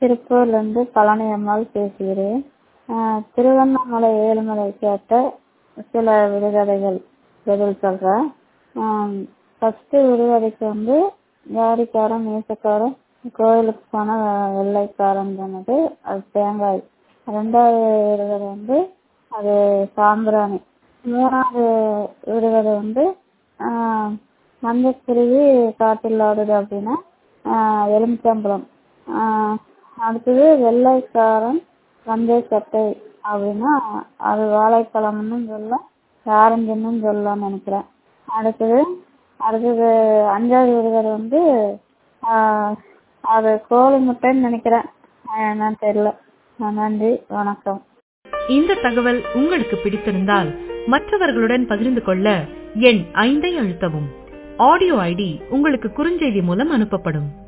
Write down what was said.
திருப்பூர்லேருந்து பழனி அம்மாள் பேசுகிறேன். திருவண்ணாமலை ஏழுமலை கேட்ட சில விடுகதைகள் பதில் சொல்கிறேன். ஃபஸ்ட்டு விடுகதைக்கு வந்து ஜாடிக்காரன் மீசக்காரன் கோயிலுக்கு போன வெள்ளைக்காரன் சொன்னது அது தேங்காய். ரெண்டாவது விடுகதை வந்து அது சாம்பிராணி. மூணாவது விடுகதை வந்து மஞ்சக்குருவி காட்டில் ஆடுது அப்படின்னா எலுமிச்சம்பழம். அடுத்தது வெள்ளைக்காரன் மஞ்சை சட்டை அப்படின்னா அது வாழைப்பழம்னு சொல்லலாம், ஆரஞ்சுன்னு சொல்லலாம்னு நினைக்கிறேன். அடுத்தது அஞ்சாவது விடுகதை வந்து அது கோழி முட்டைன்னு நினைக்கிறேன், என்னன்னு தெரியல. நன்றி, வணக்கம். இந்த தகவல் உங்களுக்கு பிடித்திருந்தால் மற்றவர்களுடன் பகிர்ந்து கொள்ள எண் 5 அழுத்தவும். ஆடியோ ஐடி உங்களுக்கு குறுஞ்செய்தி மூலம் அனுப்பப்படும்.